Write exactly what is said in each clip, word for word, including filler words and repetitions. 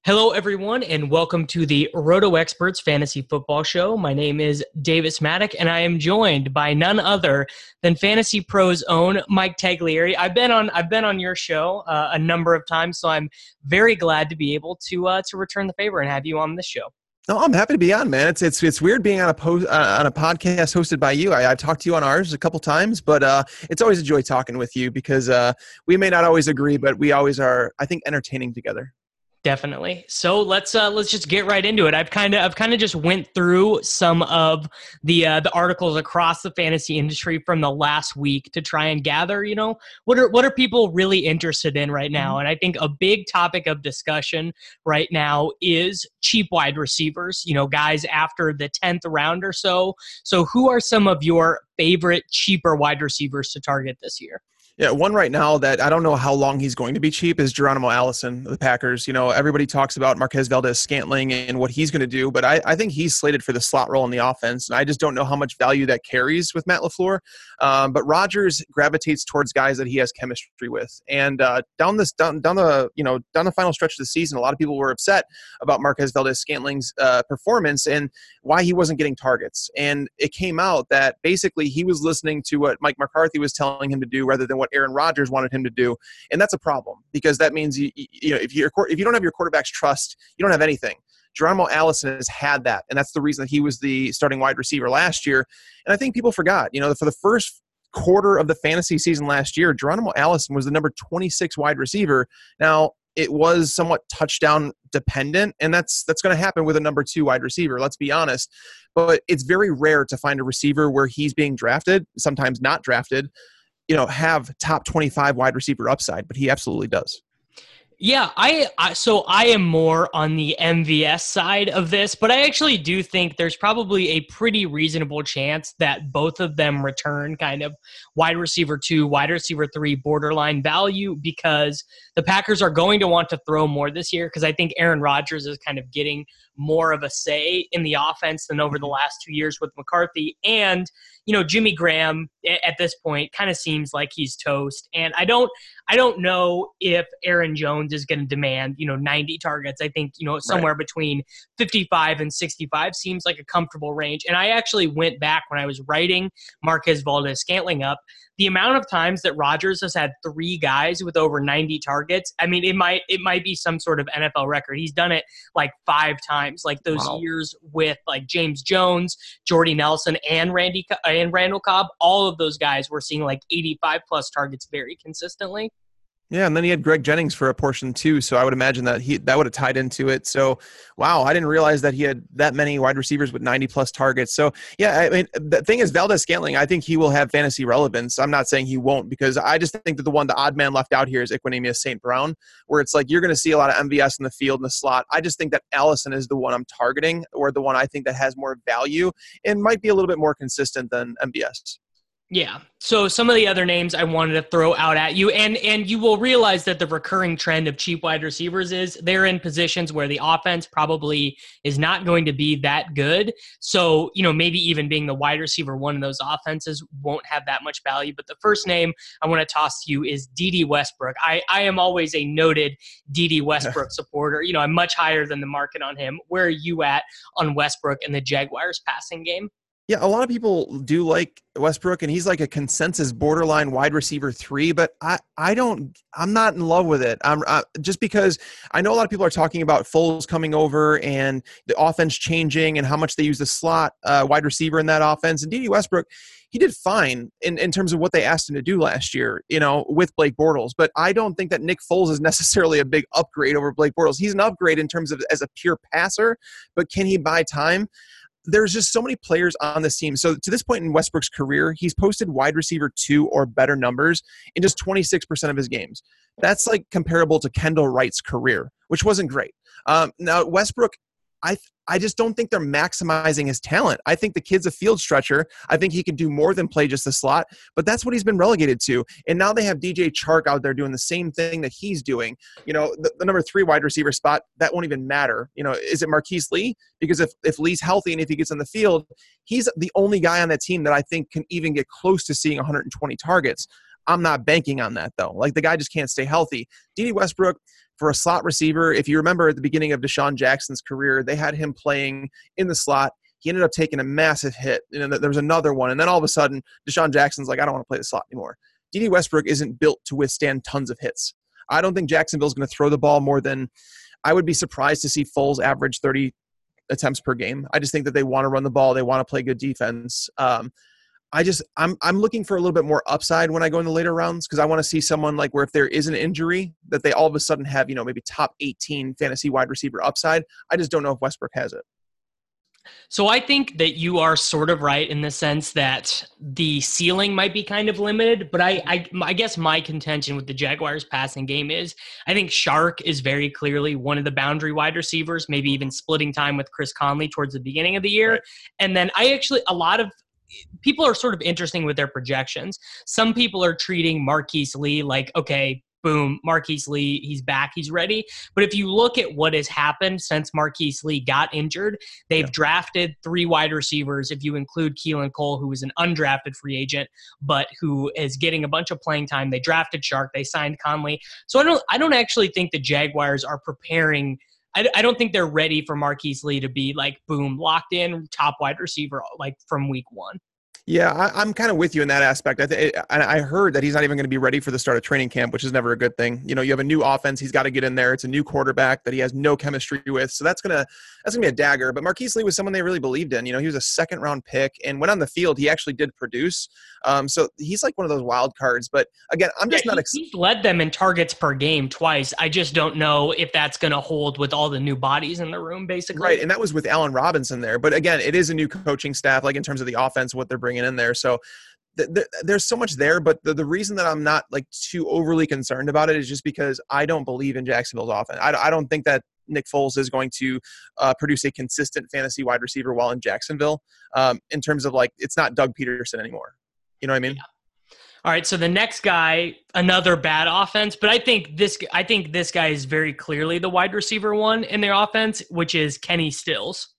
Hello, everyone, and welcome to the Roto Experts Fantasy Football Show. My name is Davis Maddock, and I am joined by none other than Fantasy Pros' own Mike Taglieri. I've been on I've been on your show uh, a number of times, so I'm very glad to be able to uh, to return the favor and have you on this show. No, I'm happy to be on, man. It's it's it's weird being on a post uh, on a podcast hosted by you. I, I've talked to you on ours a couple times, but uh, it's always a joy talking with you because uh, we may not always agree, but we always are, I think, entertaining together. Definitely. So let's uh, let's just get right into it. I've kind of I've kind of just went through some of the uh, the articles across the fantasy industry from the last week to try and gather, you know, what are what are people really interested in right now? And I think a big topic of discussion right now is cheap wide receivers. You know, guys after the tenth round or so. So who are some of your favorite cheaper wide receivers to target this year? Yeah, one right now that I don't know how long he's going to be cheap is Geronimo Allison, the Packers. You know, everybody talks about Marquez Valdes-Scantling and what he's going to do, but I, I think he's slated for the slot role in the offense, and I just don't know how much value that carries with Matt LaFleur. Um, but Rodgers gravitates towards guys that he has chemistry with, and uh, down this down down the you know down the final stretch of the season, a lot of people were upset about Marquez Valdes-Scantling's uh, performance and why he wasn't getting targets. And it came out that basically he was listening to what Mike McCarthy was telling him to do rather than what Aaron Rodgers wanted him to do, and that's a problem because that means you, you know if you if you don't have your quarterback's trust, you don't have anything. Geronimo Allison has had that, and that's the reason that he was the starting wide receiver last year. And I think people forgot, you know, for the first quarter of the fantasy season last year, Geronimo Allison was the number twenty-six wide receiver. Now, it was somewhat touchdown dependent, and that's that's going to happen with a number two wide receiver, let's be honest. But it's very rare to find a receiver where he's being drafted, sometimes not drafted, you know, have top twenty-five wide receiver upside, but he absolutely does. Yeah, I, I so I am more on the M V S side of this, but I actually do think there's probably a pretty reasonable chance that both of them return kind of wide receiver two, wide receiver three borderline value because the Packers are going to want to throw more this year because I think Aaron Rodgers is kind of getting more of a say in the offense than over the last two years with McCarthy. And, you know, Jimmy Graham at this point kind of seems like he's toast. And I don't I don't know if Aaron Jones is going to demand, you know, ninety targets. I think, you know, somewhere right between fifty-five and sixty-five seems like a comfortable range. And I actually went back when I was writing Marquez Valdes-Scantling up. The amount of times that Rodgers has had three guys with over ninety targets, I mean, it might it might be some sort of N F L record. He's done it like five times, like those wow. years with like James Jones, Jordy Nelson, and Randy and Randall Cobb. All of those guys were seeing like eighty-five plus targets very consistently. Yeah, and then he had Greg Jennings for a portion too, so I would imagine that he that would have tied into it. So, wow, I didn't realize that he had that many wide receivers with ninety plus targets. So, yeah, I mean, the thing is, Valdes-Scantling, I think he will have fantasy relevance. I'm not saying he won't because I just think that the one, the odd man left out here is Equanimeous Saint Brown, where it's like you're going to see a lot of M V S in the field in the slot. I just think that Allison is the one I'm targeting, or the one I think that has more value and might be a little bit more consistent than M V S. Yeah. So some of the other names I wanted to throw out at you, and and you will realize that the recurring trend of cheap wide receivers is they're in positions where the offense probably is not going to be that good. So, you know, maybe even being the wide receiver one in those offenses won't have that much value. But the first name I want to toss to you is Dede Westbrook. I, I am always a noted Dede Westbrook supporter. You know, I'm much higher than the market on him. Where are you at on Westbrook and the Jaguars passing game? Yeah, a lot of people do like Westbrook, and he's like a consensus borderline wide receiver three, but I, I don't, I'm not in love with it. I'm uh, just because I know a lot of people are talking about Foles coming over and the offense changing and how much they use the slot uh, wide receiver in that offense. And Dede Westbrook, he did fine in, in terms of what they asked him to do last year, you know, with Blake Bortles. But I don't think that Nick Foles is necessarily a big upgrade over Blake Bortles. He's an upgrade in terms of as a pure passer, but can he buy time? There's just so many players on this team. So to this point in Westbrook's career, he's posted wide receiver two or better numbers in just twenty-six percent of his games. That's like comparable to Kendall Wright's career, which wasn't great. Um, now, Westbrook, I I just don't think they're maximizing his talent. I think the kid's a field stretcher. I think he can do more than play just the slot, but that's what he's been relegated to. And now they have D J Chark out there doing the same thing that he's doing. You know, the, the number three wide receiver spot, that won't even matter. You know, is it Marquise Lee? Because if, if Lee's healthy and if he gets on the field, he's the only guy on that team that I think can even get close to seeing one hundred twenty targets. I'm not banking on that, though. Like, the guy just can't stay healthy. Dede Westbrook, for a slot receiver, if you remember at the beginning of Deshaun Jackson's career, they had him playing in the slot. He ended up taking a massive hit, and there was another one. And then all of a sudden, Deshaun Jackson's like, I don't want to play the slot anymore. Dede Westbrook isn't built to withstand tons of hits. I don't think Jacksonville's going to throw the ball more than – I would be surprised to see Foles average thirty attempts per game. I just think that they want to run the ball. They want to play good defense. Um, I just I'm I'm looking for a little bit more upside when I go in the later rounds, because I want to see someone like where if there is an injury that they all of a sudden have, you know, maybe top eighteen fantasy wide receiver upside. I just don't know if Westbrook has it. So I think that you are sort of right in the sense that the ceiling might be kind of limited, but I, I, I guess my contention with the Jaguars passing game is I think Shark is very clearly one of the boundary wide receivers, maybe even splitting time with Chris Conley towards the beginning of the year. Right. And then I actually, a lot of people are sort of interesting with their projections. Some people are treating Marquise Lee like, okay, boom, Marquise Lee, he's back, he's ready. But if you look at what has happened since Marquise Lee got injured, they've yeah. drafted three wide receivers, if you include Keelan Cole, who is an undrafted free agent, but who is getting a bunch of playing time. They drafted Shark, they signed Conley. So I don't I don't actually think the Jaguars are preparing I, I don't think they're ready for Marquise Lee to be like, boom, locked in, top wide receiver, like from week one. Yeah, I, I'm kind of with you in that aspect. I, th- I heard that he's not even going to be ready for the start of training camp, which is never a good thing. You know, you have a new offense; he's got to get in there. It's a new quarterback that he has no chemistry with, so that's gonna that's gonna be a dagger. But Marquise Lee was someone they really believed in. You know, he was a second round pick, and when on the field, he actually did produce. Um, so he's like one of those wild cards. But again, I'm just yeah, not. Ex- he's led them in targets per game twice. I just don't know if that's going to hold with all the new bodies in the room, basically. Right, and that was with Allen Robinson there. But again, it is a new coaching staff, like in terms of the offense, what they're bringing in there. So. There's so much there, but the, the reason that I'm not like too overly concerned about it is just because I don't believe in Jacksonville's offense. I, I don't think that Nick Foles is going to uh, produce a consistent fantasy wide receiver while in Jacksonville um, in terms of like, it's not Doug Peterson anymore. You know what I mean? Yeah. All right. So the next guy, another bad offense, but I think this, I think this guy is very clearly the wide receiver one in their offense, which is Kenny Stills.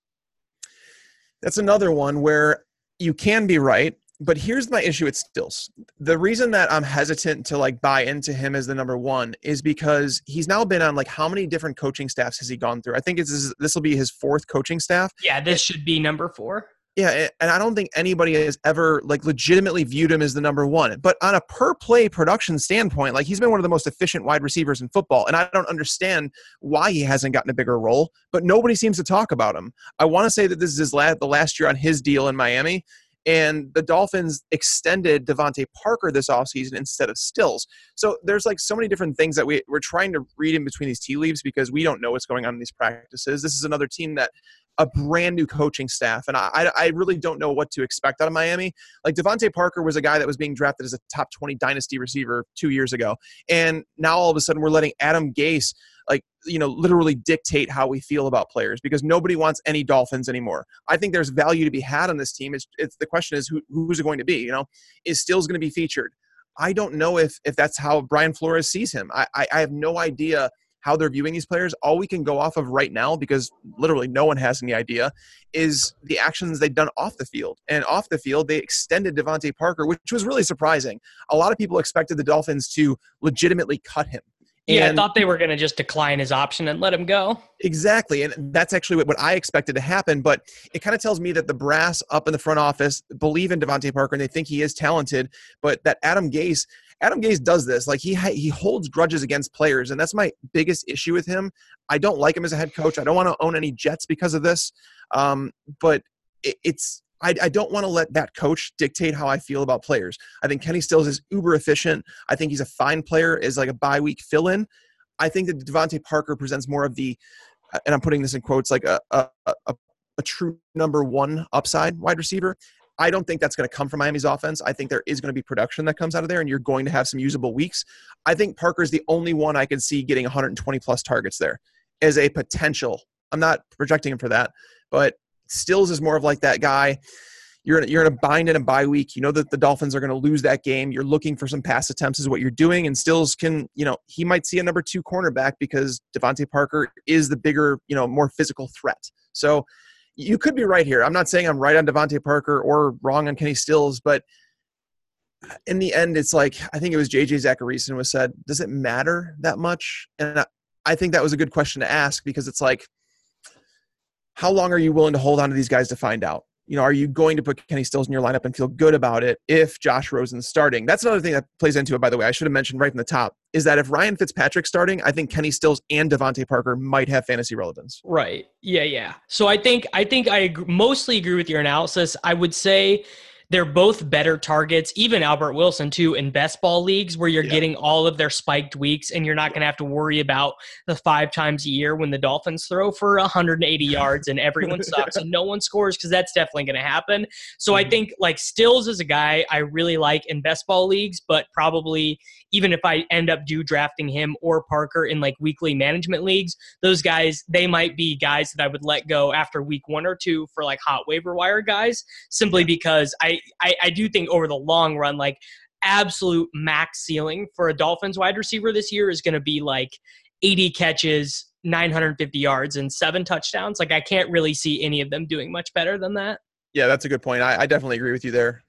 That's another one where you can be right. But here's my issue with Stills. The reason that I'm hesitant to like buy into him as the number one is because he's now been on like how many different coaching staffs has he gone through? I think it's this will be his fourth coaching staff. Yeah, this should be number four. Yeah, and I don't think anybody has ever like legitimately viewed him as the number one. But on a per play production standpoint, like he's been one of the most efficient wide receivers in football, and I don't understand why he hasn't gotten a bigger role. But nobody seems to talk about him. I want to say that this is his last, the last year on his deal in Miami. And the Dolphins extended Devontae Parker this offseason instead of Stills. So there's like so many different things that we, we're trying to read in between these tea leaves because we don't know what's going on in these practices. This is another team that a brand new coaching staff. And I, I really don't know what to expect out of Miami. Like Devontae Parker was a guy that was being drafted as a top twenty dynasty receiver two years ago. And now all of a sudden we're letting Adam Gase like, you know, literally dictate how we feel about players because nobody wants any Dolphins anymore. I think there's value to be had on this team. It's, it's the question is who, who's it going to be? You know, is Stills going to be featured? I don't know if if that's how Brian Flores sees him. I, I, I have no idea how they're viewing these players. All we can go off of right now, because literally no one has any idea, is the actions they've done off the field. And off the field, they extended Devontae Parker, which was really surprising. A lot of people expected the Dolphins to legitimately cut him. Yeah, and I thought they were going to just decline his option and let him go. Exactly, and that's actually what, what I expected to happen, but it kind of tells me that the brass up in the front office believe in Devontae Parker, and they think he is talented, but that Adam Gase – Adam Gase does this. Like he he holds grudges against players, and that's my biggest issue with him. I don't like him as a head coach. I don't want to own any Jets because of this, um, but it, it's – I, I don't want to let that coach dictate how I feel about players. I think Kenny Stills is uber efficient. I think he's a fine player, is like a bye week fill-in. I think that Devontae Parker presents more of the, and I'm putting this in quotes, like a a, a, a true number one upside wide receiver. I don't think that's going to come from Miami's offense. I think there is going to be production that comes out of there, and you're going to have some usable weeks. I think Parker's the only one I can see getting one hundred twenty plus targets there as a potential. I'm not projecting him for that, but Stills is more of like that guy. You're in, you're in a bind in a bye week. You know that the Dolphins are going to lose that game. You're looking for some pass attempts is what you're doing. And Stills can, you know, he might see a number two cornerback because Devontae Parker is the bigger, you know, more physical threat. So you could be right here. I'm not saying I'm right on Devontae Parker or wrong on Kenny Stills, but in the end, it's like, I think it was J J Zacharyson was said, does it matter that much? And I, I think that was a good question to ask, because it's like, how long are you willing to hold on to these guys to find out? You know, are you going to put Kenny Stills in your lineup and feel good about it if Josh Rosen's starting? That's another thing that plays into it, by the way. I should have mentioned right from the top, is that if Ryan Fitzpatrick's starting, I think Kenny Stills and Devontae Parker might have fantasy relevance. Right. Yeah, yeah. So I think I think I agree, mostly agree with your analysis. I would say they're both better targets, even Albert Wilson too, in best ball leagues where you're yeah. getting all of their spiked weeks, and you're not going to have to worry about the five times a year when the Dolphins throw for one hundred eighty yards and everyone sucks and no one scores, because that's definitely going to happen. So mm-hmm. I think like Stills is a guy I really like in best ball leagues, but probably even if I end up do drafting him or Parker in like weekly management leagues, those guys, they might be guys that I would let go after week one or two for like hot waiver wire guys, simply because I I, I do think over the long run, like absolute max ceiling for a Dolphins wide receiver this year is going to be like eighty catches, nine hundred fifty yards, and seven touchdowns. Like I can't really see any of them doing much better than that. Yeah, that's a good point. I, I definitely agree with you there.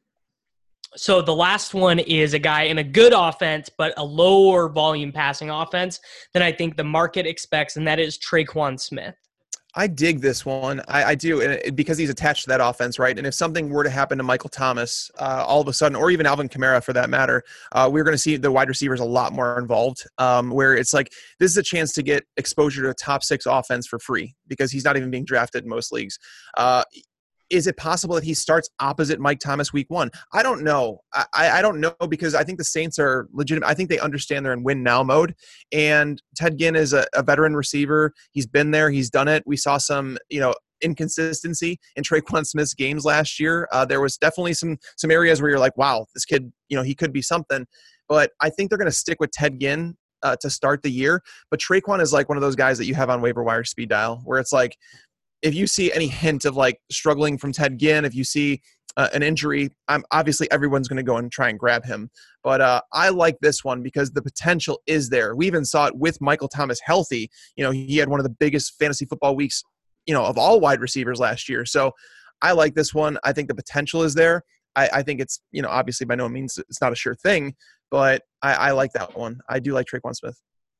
So the last one is a guy in a good offense, but a lower volume passing offense than I think the market expects, and that is Tre'Quan Smith. I dig this one. I, I do, and it, because he's attached to that offense, right? And if something were to happen to Michael Thomas, uh, all of a sudden, or even Alvin Kamara for that matter, uh, we're going to see the wide receivers a lot more involved, um, where it's like this is a chance to get exposure to a top six offense for free because he's not even being drafted in most leagues. Uh, Is it possible that he starts opposite Mike Thomas week one? I don't know. I, I don't know because I think the Saints are legitimate. I think they understand they're in win now mode. And Ted Ginn is a, a veteran receiver. He's been there. He's done it. We saw some, you know, inconsistency in Tre'Quan Smith's games last year. Uh, there was definitely some some areas where you're like, wow, this kid, you know, he could be something. But I think they're going to stick with Ted Ginn uh, to start the year. But Tre'Quan is like one of those guys that you have on waiver wire speed dial where it's like, if you see any hint of like struggling from Ted Ginn, if you see uh, an injury, I'm obviously everyone's going to go and try and grab him. But uh, I like this one because the potential is there. We even saw it with Michael Thomas healthy. You know, he had one of the biggest fantasy football weeks, you know, of all wide receivers last year. So I like this one. I think the potential is there. I, I think it's, you know, obviously by no means it's not a sure thing, but I, I like that one. I do like Tre'Quan Smith.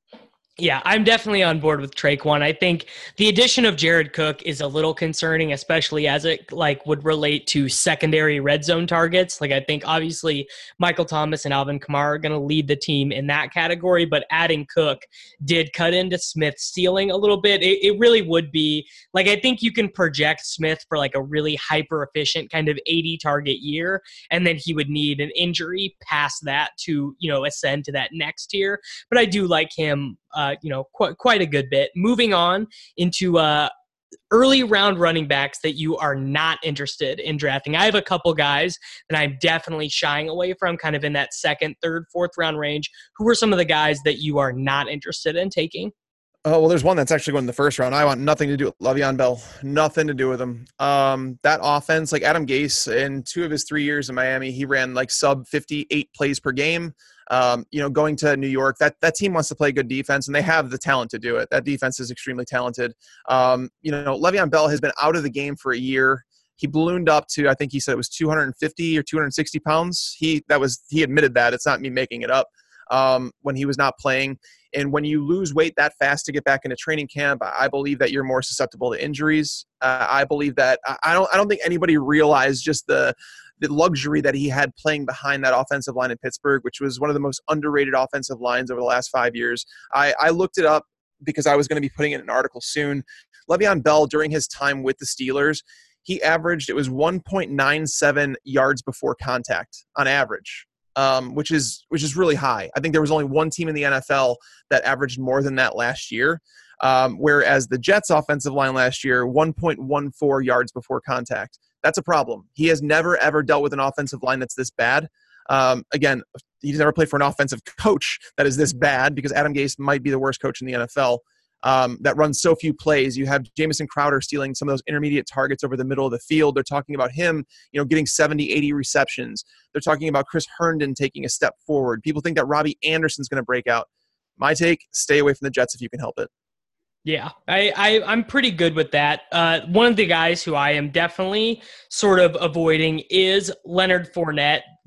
Yeah, I'm definitely on board with Tre'Quan. I think the addition of Jared Cook is a little concerning, especially as it like would relate to secondary red zone targets. Like I think obviously Michael Thomas and Alvin Kamara are going to lead the team in that category, but adding Cook did cut into Smith's ceiling a little bit. It, it really would be like, I think you can project Smith for like a really hyper efficient kind of eighty target year. And then he would need an injury past that to, you know, ascend to that next tier. But I do like him, uh, you know, quite quite a good bit. Moving on into uh, early round running backs that you are not interested in drafting. I have a couple guys that I'm definitely shying away from, kind of in that second, third, fourth round range. Who are some of the guys that you are not interested in taking? Oh, well, there's one that's actually going in the first round. I want nothing to do with Le'Veon Bell. Nothing to do with him. Um, that offense, like Adam Gase, in two of his three years in Miami, he ran like sub fifty-eight plays per game. Um, you know, going to New York, that, that team wants to play good defense, and they have the talent to do it. That defense is extremely talented. Um, you know, Le'Veon Bell has been out of the game for a year. He ballooned up to, I think he said it was two hundred fifty or two hundred sixty pounds. He that was he admitted that. It's not me making it up. Um, when he was not playing. And when you lose weight that fast to get back into training camp, I believe that you're more susceptible to injuries. Uh, I believe that I don't I don't think anybody realized just the the luxury that he had playing behind that offensive line in Pittsburgh, which was one of the most underrated offensive lines over the last five years. I, I looked it up because I was going to be putting it in an article soon. Le'Veon Bell, during his time with the Steelers, he averaged, it was one point nine seven yards before contact on average. Um, which is which is really high. I think there was only one team in the N F L that averaged more than that last year, um, whereas the Jets' offensive line last year, one point one four yards before contact. That's a problem. He has never, ever dealt with an offensive line that's this bad. Um, again, he's never played for an offensive coach that is this bad because Adam Gase might be the worst coach in the N F L. Um, that runs so few plays. You have Jamison Crowder stealing some of those intermediate targets over the middle of the field. They're talking about him, you know, getting seventy, eighty receptions. They're talking about Chris Herndon taking a step forward. People think that Robbie Anderson's going to break out. My take, stay away from the Jets if you can help it. Yeah, I, I, I'm pretty good with that. Uh, one of the guys who I am definitely sort of avoiding is Leonard Fournette.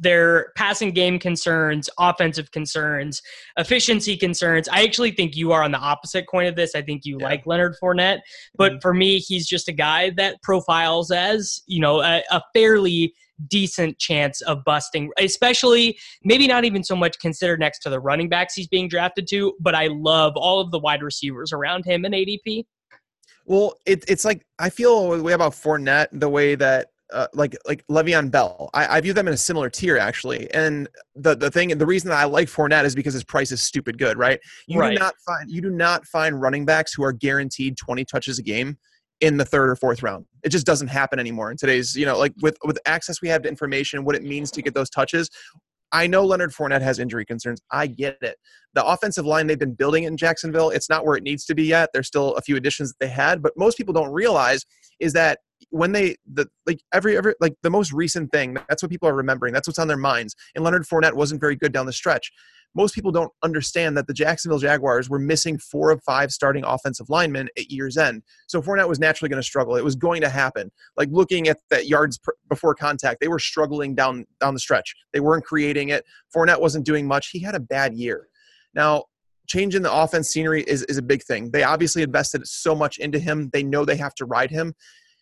their passing game concerns, offensive concerns, efficiency concerns. I actually think you are on the opposite coin of this. I think you yeah. like Leonard Fournette, but mm-hmm. for me, he's just a guy that profiles as, you know, a, a fairly decent chance of busting, especially maybe not even so much considered next to the running backs he's being drafted to, but I love all of the wide receivers around him in A D P. Well, it, it's like, I feel the way about Fournette, the way that uh, like like Le'Veon Bell, I, I view them in a similar tier actually. And the the thing, the reason that I like Fournette is because his price is stupid good, right? You right. do not find you do not find running backs who are guaranteed twenty touches a game in the third or fourth round. It just doesn't happen anymore in today's, you know, like with, with access we have to information, what it means to get those touches. I know Leonard Fournette has injury concerns. I get it. The offensive line they've been building in Jacksonville, it's not where it needs to be yet. There's still a few additions that they had, but most people don't realize is that when they, the like every, every like the most recent thing, that's what people are remembering. That's what's on their minds. And Leonard Fournette wasn't very good down the stretch. Most people don't understand that the Jacksonville Jaguars were missing four of five starting offensive linemen at year's end. So Fournette was naturally going to struggle. It was going to happen. Like looking at that yards pr- before contact, they were struggling down down the stretch. They weren't creating it. Fournette wasn't doing much. He had a bad year. Now, changing the offense scenery is, is a big thing. They obviously invested so much into him. They know they have to ride him.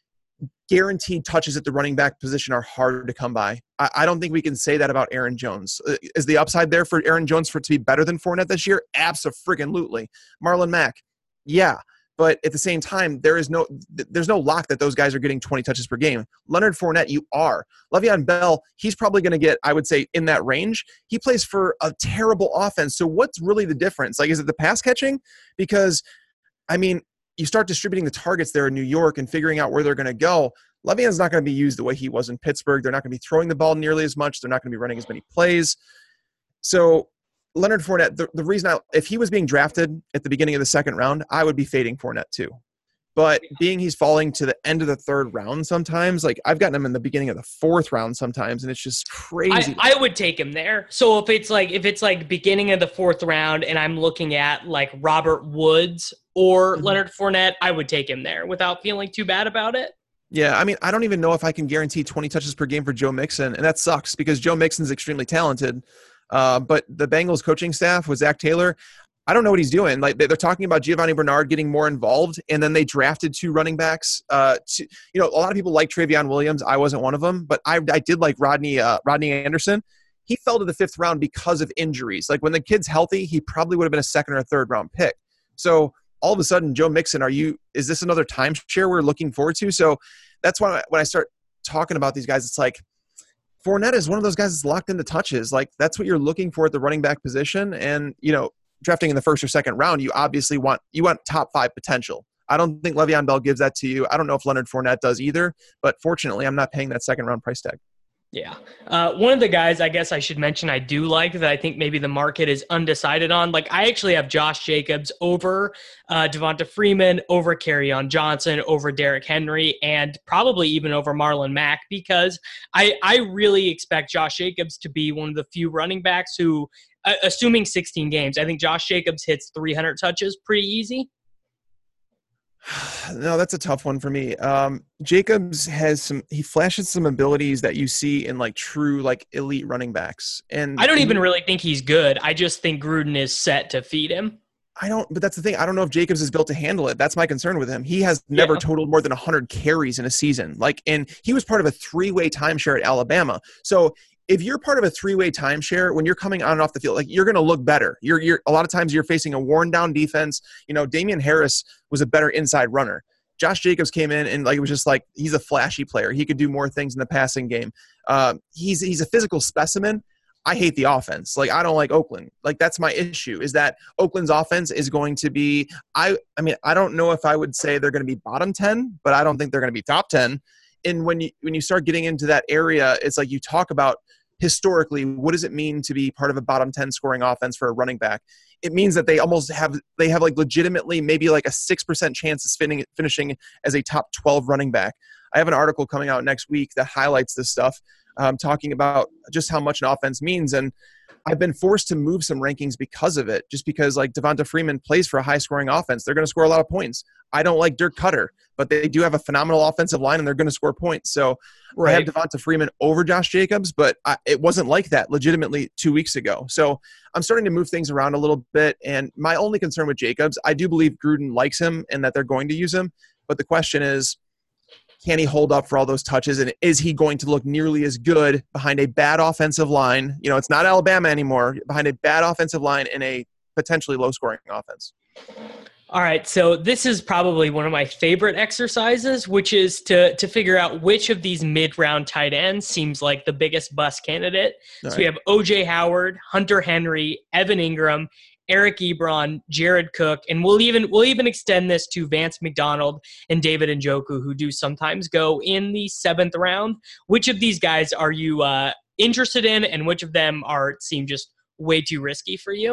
Guaranteed touches at the running back position are hard to come by. I, I don't think we can say that about Aaron Jones. Uh, is the upside there for Aaron Jones for it to be better than Fournette this year? Abso-freaking-lutely. Marlon Mack, yeah. But at the same time, there is no there's no lock that those guys are getting twenty touches per game. Leonard Fournette, you are. Le'Veon Bell, he's probably going to get, I would say, in that range. He plays for a terrible offense. So what's really the difference? Like, is it the pass catching? Because, I mean, you start distributing the targets there in New York and figuring out where they're going to go. Le'Veon's not going to be used the way he was in Pittsburgh. They're not going to be throwing the ball nearly as much. They're not going to be running as many plays. So Leonard Fournette, the, the reason I, if he was being drafted at the beginning of the second round, I would be fading Fournette too. But being he's falling to the end of the third round sometimes, like I've gotten him in the beginning of the fourth round sometimes, and it's just crazy. I, I would take him there. So if it's like if it's like beginning of the fourth round and I'm looking at like Robert Woods or mm-hmm. Leonard Fournette, I would take him there without feeling too bad about it. Yeah, I mean, I don't even know if I can guarantee twenty touches per game for Joe Mixon, and that sucks because Joe Mixon's extremely talented. Uh, but the Bengals coaching staff with Zach Taylor, I don't know what he's doing. Like they're talking about Giovanni Bernard getting more involved, and then they drafted two running backs. Uh, to, you know, a lot of people like Travion Williams. I wasn't one of them, but I, I did like Rodney uh, Rodney Anderson. He fell to the fifth round because of injuries. Like when the kid's healthy, he probably would have been a second or a third round pick. So all of a sudden, Joe Mixon, are you? Is this another timeshare we're looking forward to? So that's why when I start talking about these guys, it's like Fournette is one of those guys that's locked into touches. Like that's what you're looking for at the running back position. And, you know, drafting in the first or second round, you obviously want, you want top five potential. I don't think Le'Veon Bell gives that to you. I don't know if Leonard Fournette does either, but fortunately I'm not paying that second round price tag. Yeah. Uh, one of the guys I guess I should mention I do like that I think maybe the market is undecided on. Like I actually have Josh Jacobs over uh, Devonta Freeman, over Kerryon Johnson, over Derrick Henry, and probably even over Marlon Mack because I, I really expect Josh Jacobs to be one of the few running backs who, uh, assuming sixteen games, I think Josh Jacobs hits three hundred touches pretty easy. No, that's a tough one for me. Um, Jacobs has some, he flashes some abilities that you see in like true, like elite running backs. And I don't even he, really think he's good. I just think Gruden is set to feed him. I don't, but that's the thing. I don't know if Jacobs is built to handle it. That's my concern with him. He has never yeah. totaled more than one hundred carries in a season. Like, and he was part of a three-way timeshare at Alabama. So if you're part of a three-way timeshare, when you're coming on and off the field, like you're going to look better. You're, you're a lot of times you're facing a worn-down defense. You know, Damian Harris was a better inside runner. Josh Jacobs came in and like it was just like he's a flashy player. He could do more things in the passing game. Uh, he's he's a physical specimen. I hate the offense. Like I don't like Oakland. Like that's my issue. Is that Oakland's offense is going to be. I I mean I don't know if I would say they're going to be bottom ten, but I don't think they're going to be top ten. And when you when you start getting into that area, it's like you talk about. Historically, what does it mean to be part of a bottom ten scoring offense for a running back? It means that they almost have, they have like legitimately maybe like a six percent chance of spinning, finishing as a top twelve running back. I have an article coming out next week that highlights this stuff, um, talking about just how much an offense means. And I've been forced to move some rankings because of it, just because like Devonta Freeman plays for a high scoring offense. They're going to score a lot of points. I don't like Dirk Cutter, but they do have a phenomenal offensive line and they're going to score points. So right. I have Devonta Freeman over Josh Jacobs, but I, it wasn't like that legitimately two weeks ago. So I'm starting to move things around a little bit. And my only concern with Jacobs, I do believe Gruden likes him and that they're going to use him. But the question is, can he hold up for all those touches? And is he going to look nearly as good behind a bad offensive line? You know, it's not Alabama anymore. Behind a bad offensive line in a potentially low-scoring offense. All right, so this is probably one of my favorite exercises, which is to to figure out which of these mid-round tight ends seems like the biggest bust candidate. All so right. We have O J Howard, Hunter Henry, Evan Ingram, Eric Ebron, Jared Cook, and we'll even we'll even extend this to Vance McDonald and David Njoku, who do sometimes go in the seventh round. Which of these guys are you uh, interested in, and which of them are seem just way too risky for you?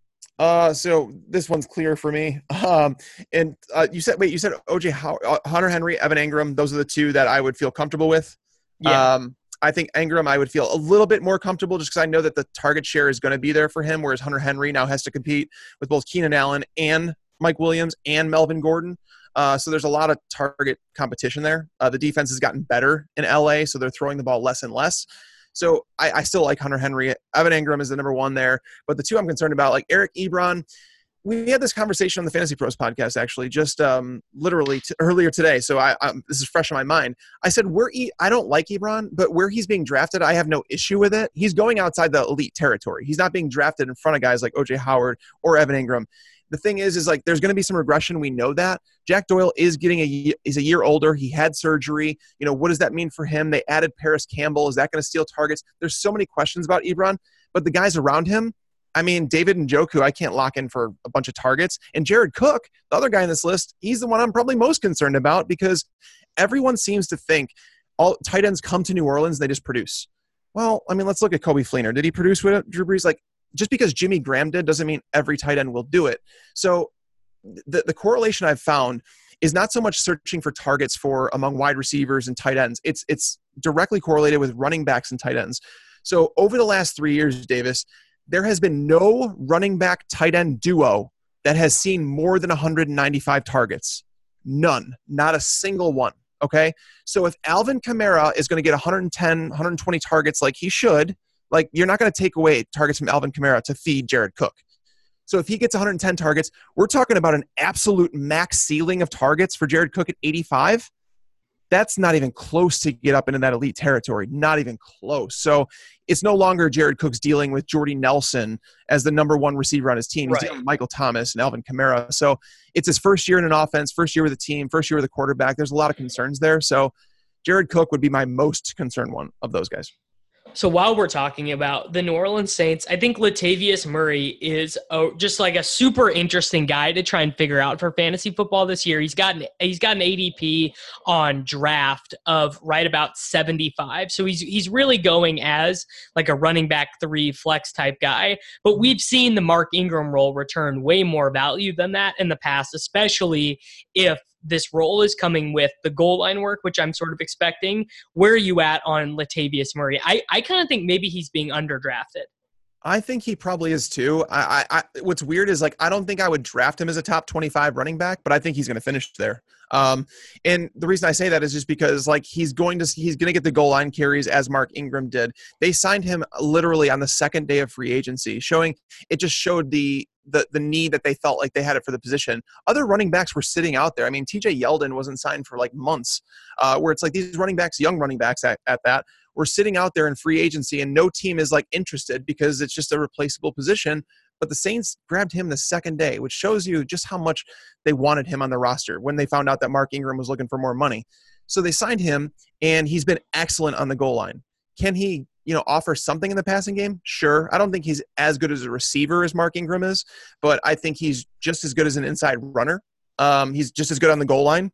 Uh, so this one's clear for me. Um, and uh, you said wait, you said O J Howard, uh, Hunter Henry, Evan Ingram. Those are the two that I would feel comfortable with. Yeah. Um, I think Ingram, I would feel a little bit more comfortable just because I know that the target share is going to be there for him, whereas Hunter Henry now has to compete with both Keenan Allen and Mike Williams and Melvin Gordon. Uh, so there's a lot of target competition there. Uh, the defense has gotten better in L A, so they're throwing the ball less and less. So I, I still like Hunter Henry. Evan Ingram is the number one there. But the two I'm concerned about, like Eric Ebron, we had this conversation on the Fantasy Pros podcast, actually, just um, literally t- earlier today. So I, I'm, this is fresh in my mind. I said, where e- I don't like Ebron, but where he's being drafted, I have no issue with it. He's going outside the elite territory. He's not being drafted in front of guys like O J Howard or Evan Ingram. The thing is, is like there's going to be some regression. We know that. Jack Doyle is getting a is a year older. He had surgery. You know, what does that mean for him? They added Paris Campbell. Is that going to steal targets? There's so many questions about Ebron, but the guys around him, I mean, David Njoku, I can't lock in for a bunch of targets. And Jared Cook, the other guy in this list, he's the one I'm probably most concerned about because everyone seems to think all tight ends come to New Orleans, they just produce. Well, I mean, let's look at Coby Fleener. Did he produce with Drew Brees? Like, just because Jimmy Graham did doesn't mean every tight end will do it. So the, the correlation I've found is not so much searching for targets for among wide receivers and tight ends. It's it's directly correlated with running backs and tight ends. So over the last three years, Davis, there has been no running back tight end duo that has seen more than one hundred ninety-five targets. None. Not a single one. Okay? So if Alvin Kamara is going to get one hundred ten, one hundred twenty targets like he should, like you're not going to take away targets from Alvin Kamara to feed Jared Cook. So if he gets one hundred ten targets, we're talking about an absolute max ceiling of targets for Jared Cook at eighty-five. That's not even close to get up into that elite territory. Not even close. So it's no longer Jared Cook's dealing with Jordy Nelson as the number one receiver on his team. He's right. dealing with Michael Thomas and Alvin Kamara. So it's his first year in an offense, first year with a team, first year with a quarterback. There's a lot of concerns there. So Jared Cook would be my most concerned one of those guys. So while we're talking about the New Orleans Saints, I think Latavius Murray is a, just like a super interesting guy to try and figure out for fantasy football this year. He's got an, he's got an A D P on draft of right about seventy-five. So he's he's really going as like a running back three flex type guy. But we've seen the Mark Ingram role return way more value than that in the past, especially if this role is coming with the goal line work, which I'm sort of expecting. Where are you at on Latavius Murray? I, I kind of think maybe he's being underdrafted. I think he probably is too. I, I, I, what's weird is like I don't think I would draft him as a top twenty-five running back, but I think he's going to finish there. Um, and the reason I say that is just because like he's going to he's going to get the goal line carries as Mark Ingram did. They signed him literally on the second day of free agency, showing it just showed the the the need that they felt like they had it for the position. Other running backs were sitting out there. I mean, T J Yeldon wasn't signed for like months, uh, where it's like these running backs, young running backs at, at that, were sitting out there in free agency, and no team is like interested because it's just a replaceable position. But the Saints grabbed him the second day, which shows you just how much they wanted him on the roster when they found out that Mark Ingram was looking for more money. So they signed him, and he's been excellent on the goal line. Can he, you know, offer something in the passing game? Sure. I don't think he's as good as a receiver as Mark Ingram is, but I think he's just as good as an inside runner. Um, he's just as good on the goal line.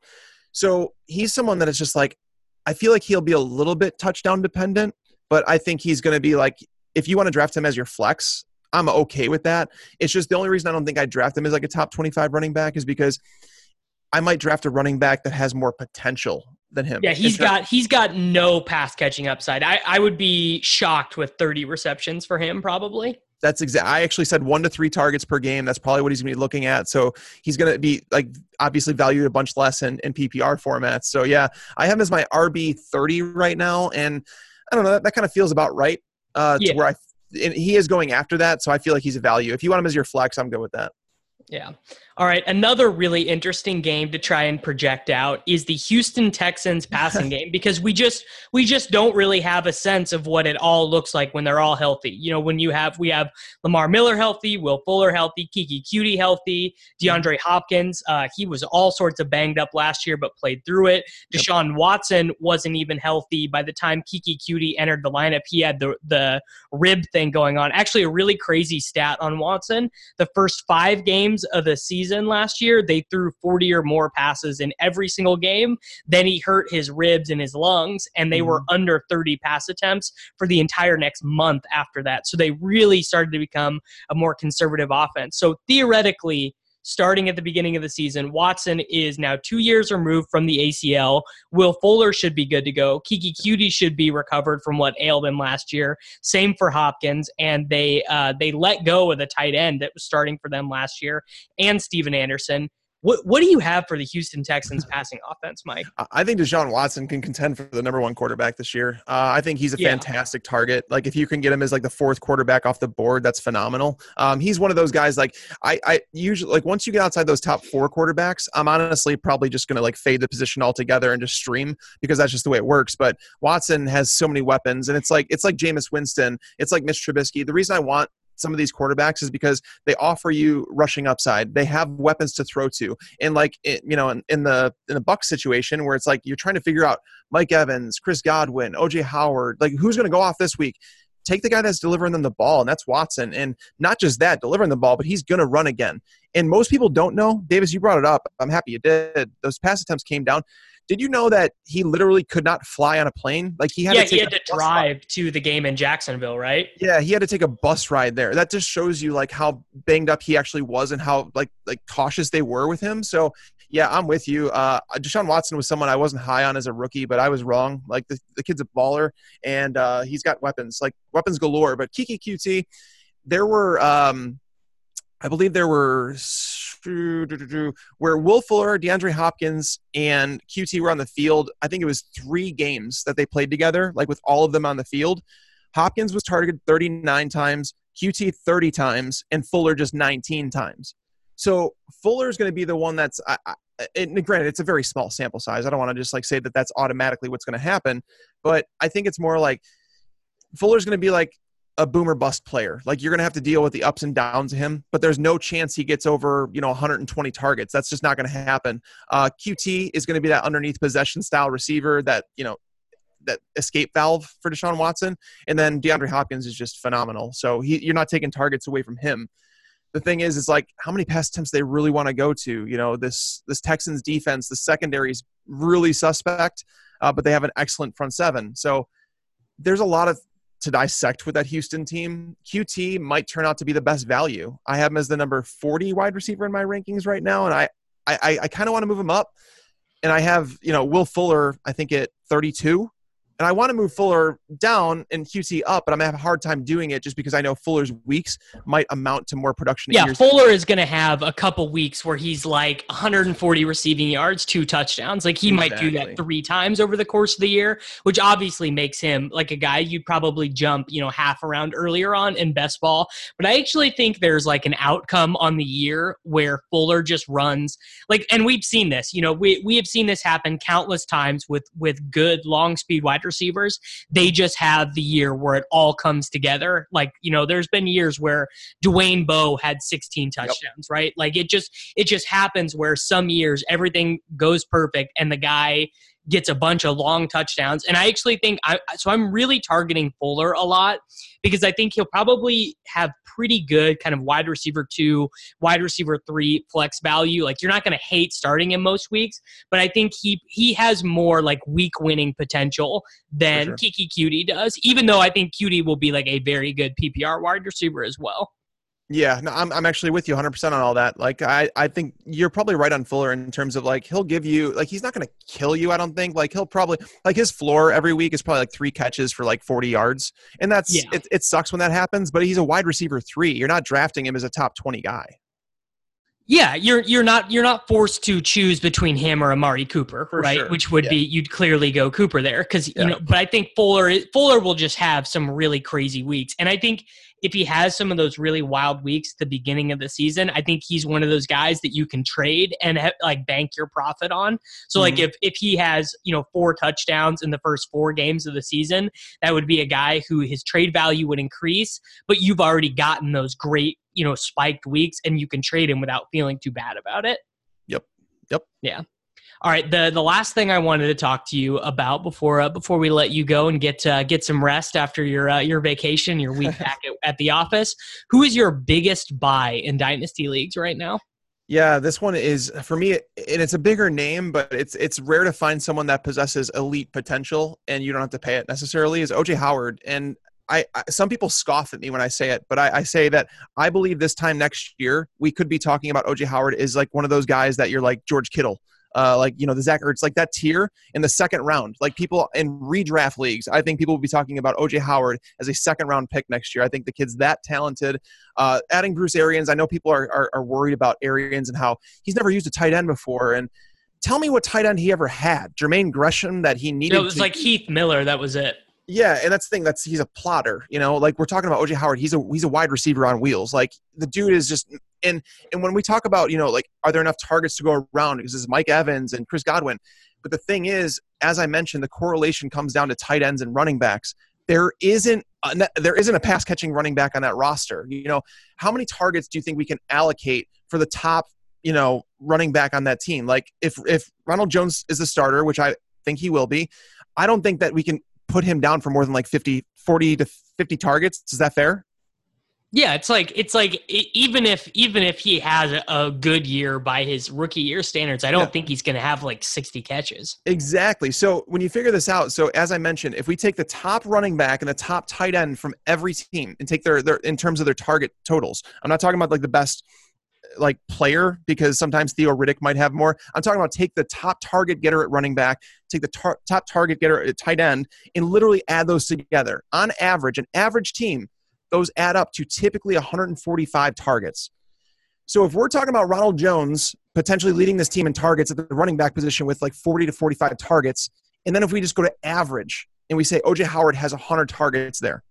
So he's someone that is just like, I feel like he'll be a little bit touchdown dependent, but I think he's going to be like, if you want to draft him as your flex, I'm okay with that. It's just the only reason I don't think I draft him as like a top twenty-five running back is because I might draft a running back that has more potential than him. Yeah, he's ter- got he's got no pass catching upside. I, I would be shocked with thirty receptions for him probably. That's exact. I actually said one to three targets per game. That's probably what he's going to be looking at. So he's going to be like obviously valued a bunch less in, in P P R formats. So yeah, I have him as my R B thirty right now, and I don't know, that, that kind of feels about right uh, yeah. to where I and he is going after that. So I feel like he's a value. If you want him as your flex, I'm good with that. Yeah. All right. Another really interesting game to try and project out is the Houston Texans passing game, because we just we just don't really have a sense of what it all looks like when they're all healthy. You know, when you have we have Lamar Miller healthy, Will Fuller healthy, Keke Coutee healthy, DeAndre Hopkins. Uh, he was all sorts of banged up last year, but played through it. Deshaun Watson wasn't even healthy by the time Keke Coutee entered the lineup. He had the the rib thing going on. Actually, a really crazy stat on Watson: the first five games of the season last year, they threw forty or more passes in every single game. Then he hurt his ribs and his lungs, and they mm-hmm. were under thirty pass attempts for the entire next month after that. So they really started to become a more conservative offense. So theoretically, starting at the beginning of the season, Watson is now two years removed from the A C L. Will Fuller should be good to go. Keke Coutee should be recovered from what ailed him last year. Same for Hopkins. And they uh, they let go of the tight end that was starting for them last year, and Steven Anderson. What what do you have for the Houston Texans passing offense, Mike? I think Deshaun Watson can contend for the number one quarterback this year. Uh, I think he's a yeah. fantastic target. Like if you can get him as like the fourth quarterback off the board, that's phenomenal. Um, he's one of those guys. Like I, I usually like once you get outside those top four quarterbacks, I'm honestly probably just going to like fade the position altogether and just stream, because that's just the way it works. But Watson has so many weapons, and it's like it's like Jameis Winston, it's like Mitch Trubisky. The reason I want some of these quarterbacks is because they offer you rushing upside. They have weapons to throw to. And like, it, you know, in, in the in the Bucs situation where it's like you're trying to figure out Mike Evans, Chris Godwin, O J Howard, like who's going to go off this week? Take the guy that's delivering them the ball, and that's Watson. And not just that, delivering the ball, but he's going to run again. And most people don't know. Davis, you brought it up. I'm happy you did. Those pass attempts came down. Did you know that he literally could not fly on a plane? Like he had yeah, to take he had to drive ride. to the game in Jacksonville, right? Yeah, he had to take a bus ride there. That just shows you like how banged up he actually was and how like like cautious they were with him. So yeah, I'm with you. Uh, Deshaun Watson was someone I wasn't high on as a rookie, but I was wrong. Like the, the kid's a baller, and uh, he's got weapons, like weapons galore. But Keke Coutee, there were, um, I believe there were where Will Fuller, DeAndre Hopkins, and Coutee were on the field. I think it was three games that they played together, like with all of them on the field. Hopkins was targeted thirty-nine times, Coutee thirty times, and Fuller just nineteen times. So Fuller is going to be the one that's I, I, and granted, it's a very small sample size. I don't want to just like say that that's automatically what's going to happen, but I think it's more like Fuller's going to be like a boomer bust player. Like you're going to have to deal with the ups and downs of him, but there's no chance he gets over, you know, one hundred twenty targets. That's just not going to happen. Uh, Coutee is going to be that underneath possession style receiver that, you know, that escape valve for Deshaun Watson. And then DeAndre Hopkins is just phenomenal. So he, you're not taking targets away from him. The thing is, is like how many pass attempts they really want to go to. You know, this this Texans defense, the secondary is really suspect, uh, but they have an excellent front seven. So there's a lot of to dissect with that Houston team. Coutee might turn out to be the best value. I have him as the number forty wide receiver in my rankings right now, and I I, I kind of want to move him up. And I have, you know, Will Fuller, I think at thirty-two. And I want to move Fuller down and Coutee up, but I'm going to have a hard time doing it just because I know Fuller's weeks might amount to more production. Yeah, years. Fuller is going to have a couple weeks where he's like one hundred forty receiving yards, two touchdowns. Like he exactly. might do that three times over the course of the year, which obviously makes him like a guy you'd probably jump, you know, half around earlier on in best ball. But I actually think there's like an outcome on the year where Fuller just runs like, and we've seen this, you know, we, we have seen this happen countless times with, with good long speed wide receivers. They just have the year where it all comes together. Like, you know, there's been years where Dwayne Bowe had sixteen touchdowns, yep. right? Like it just, it just happens where some years everything goes perfect and the guy gets a bunch of long touchdowns. And I actually think, I, so I'm really targeting Fuller a lot because I think he'll probably have pretty good kind of wide receiver two, wide receiver three flex value. Like you're not going to hate starting him most weeks, but I think he he has more like week winning potential than sure. Keke Coutee does, even though I think Coutee will be like a very good P P R wide receiver as well. Yeah, no, I'm I'm actually with you one hundred percent on all that. Like, I, I think you're probably right on Fuller in terms of, like, he'll give you, like, he's not going to kill you, I don't think. Like, he'll probably, like, his floor every week is probably like three catches for like forty yards. And that's, Yeah. it, it sucks when that happens, but he's a wide receiver three. You're not drafting him as a top twenty guy. Yeah, you're you're not you're not forced to choose between him or Amari Cooper, For right? sure. Which would Yeah. be you'd clearly go Cooper there because Yeah. you know. But I think Fuller Fuller will just have some really crazy weeks, and I think if he has some of those really wild weeks at the beginning of the season, I think he's one of those guys that you can trade and ha- like bank your profit on. So like Mhm. if if he has you know four touchdowns in the first four games of the season, that would be a guy who his trade value would increase, but you've already gotten those great you know spiked weeks, and you can trade him without feeling too bad about it. Yep. Yep. Yeah. All right. The the last thing I wanted to talk to you about before uh, before we let you go and get uh, get some rest after your uh, your vacation, your week back at, at the office. Who is your biggest buy in dynasty leagues right now? Yeah, this one is for me, and it's a bigger name, but it's it's rare to find someone that possesses elite potential and you don't have to pay it necessarily. Is O J Howard, and I, I some people scoff at me when I say it, but I, I say that I believe this time next year we could be talking about O J Howard is like one of those guys that you're like George Kittle. Uh, like, you know, the Zach Ertz, like that tier in the second round. Like people in redraft leagues, I think people will be talking about O J Howard as a second round pick next year. I think the kid's that talented. Uh, adding Bruce Arians, I know people are, are are worried about Arians and how he's never used a tight end before. And tell me what tight end he ever had. Jermaine Gresham that he needed. It was to, like Heath Miller. That was it. Yeah, and that's the thing. That's he's a plotter. You know, like we're talking about O J Howard. He's a he's a wide receiver on wheels. Like the dude is just and and when we talk about, you know, like are there enough targets to go around? Because this is Mike Evans and Chris Godwin. But the thing is, as I mentioned, the correlation comes down to tight ends and running backs. There isn't a, there isn't a pass catching running back on that roster. You know, how many targets do you think we can allocate for the top, you know, running back on that team? Like if if Ronald Jones is the starter, which I think he will be, I don't think that we can put him down for more than like fifty, forty to fifty targets. Is that fair? Yeah, it's like it's like even if even if he has a, a good year by his rookie year standards, I don't Yeah. think he's going to have like sixty catches. Exactly. So when you figure this out, so as I mentioned, if we take the top running back and the top tight end from every team and take their, their in terms of their target totals, I'm not talking about like the best like player because sometimes Theo Riddick might have more. I'm talking about take the top target getter at running back, take the tar- top target getter at tight end, and literally add those together. On average, an average team, those add up to typically one hundred forty-five targets. So if we're talking about Ronald Jones potentially leading this team in targets at the running back position with like forty to forty-five targets, and then if we just go to average and we say O J Howard has one hundred targets there,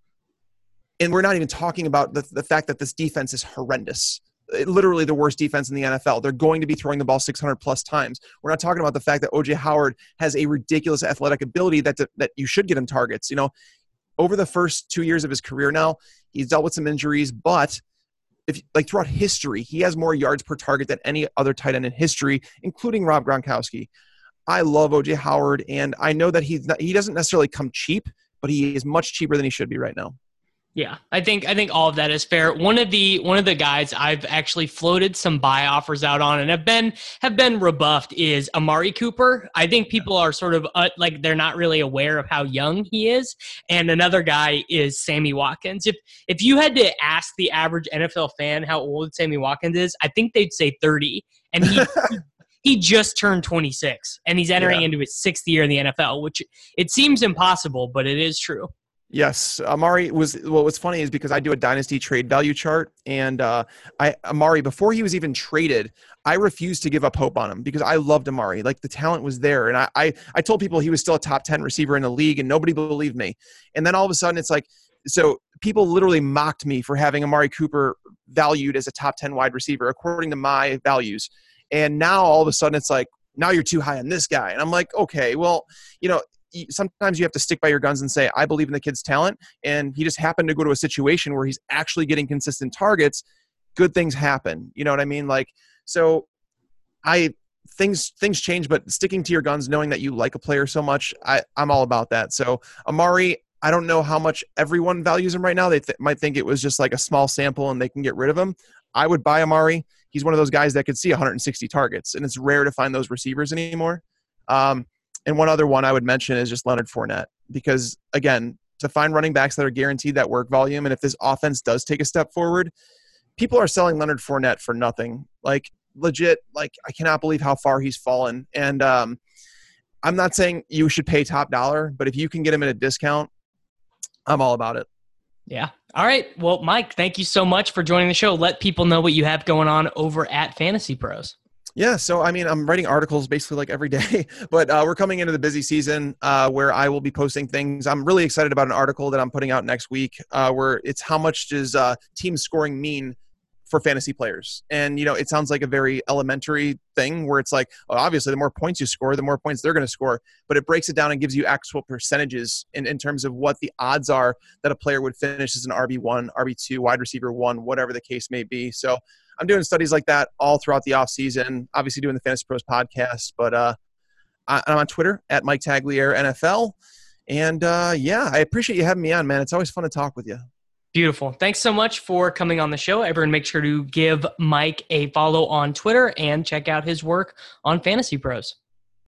and we're not even talking about the, the fact that this defense is horrendous. Literally the worst defense in the N F L. They're going to be throwing the ball six hundred plus times. We're not talking about the fact that O J Howard has a ridiculous athletic ability that, that you should get him targets. You know, over the first two years of his career now, he's dealt with some injuries, but if like throughout history, he has more yards per target than any other tight end in history, including Rob Gronkowski. I love O J Howard, and I know that he's not, he doesn't necessarily come cheap, but he is much cheaper than he should be right now. Yeah, I think I think all of that is fair. One of the one of the guys I've actually floated some buy offers out on and have been have been rebuffed is Amari Cooper. I think people are sort of uh, like they're not really aware of how young he is. And another guy is Sammy Watkins. If if you had to ask the average N F L fan how old Sammy Watkins is, I think they'd say thirty. And he he just turned twenty-six, and he's entering Yeah. into his sixth year in the N F L, which it seems impossible, but it is true. Yes, Amari was. Well, what's funny is because I do a dynasty trade value chart, and uh, I Amari before he was even traded, I refused to give up hope on him because I loved Amari. Like the talent was there, and I, I I told people he was still a top ten receiver in the league, and nobody believed me. And then all of a sudden, it's like so people literally mocked me for having Amari Cooper valued as a top ten wide receiver according to my values. And now all of a sudden, it's like now you're too high on this guy, and I'm like, okay, well, you know. Sometimes you have to stick by your guns and say, I believe in the kid's talent. And he just happened to go to a situation where he's actually getting consistent targets. Good things happen. You know what I mean? Like, so I, things, things change, but sticking to your guns, knowing that you like a player so much, I, I'm all about that. So Amari, I don't know how much everyone values him right now. They th- might think it was just like a small sample and they can get rid of him. I would buy Amari. He's one of those guys that could see one hundred sixty targets, and it's rare to find those receivers anymore. Um, And one other one I would mention is just Leonard Fournette, because again, to find running backs that are guaranteed that work volume, and if this offense does take a step forward, people are selling Leonard Fournette for nothing. Like legit, like I cannot believe how far he's fallen. And um, I'm not saying you should pay top dollar, but if you can get him at a discount, I'm all about it. Yeah. All right. Well, Mike, thank you so much for joining the show. Let people know what you have going on over at Fantasy Pros. Yeah, so I mean, I'm writing articles basically like every day, but uh, we're coming into the busy season uh, where I will be posting things. I'm really excited about an article that I'm putting out next week uh, where it's how much does uh, team scoring mean for fantasy players? And, you know, it sounds like a very elementary thing where it's like, oh, obviously the more points you score, the more points they're going to score, but it breaks it down and gives you actual percentages in, in terms of what the odds are that a player would finish as an R B one, R B two, wide receiver one, whatever the case may be. So I'm doing studies like that all throughout the off season, obviously doing the Fantasy Pros podcast, but uh, I, I'm on Twitter at Mike Tagliere N F L. And uh, yeah, I appreciate you having me on, man. It's always fun to talk with you. Beautiful. Thanks so much for coming on the show. Everyone, make sure to give Mike a follow on Twitter and check out his work on Fantasy Pros.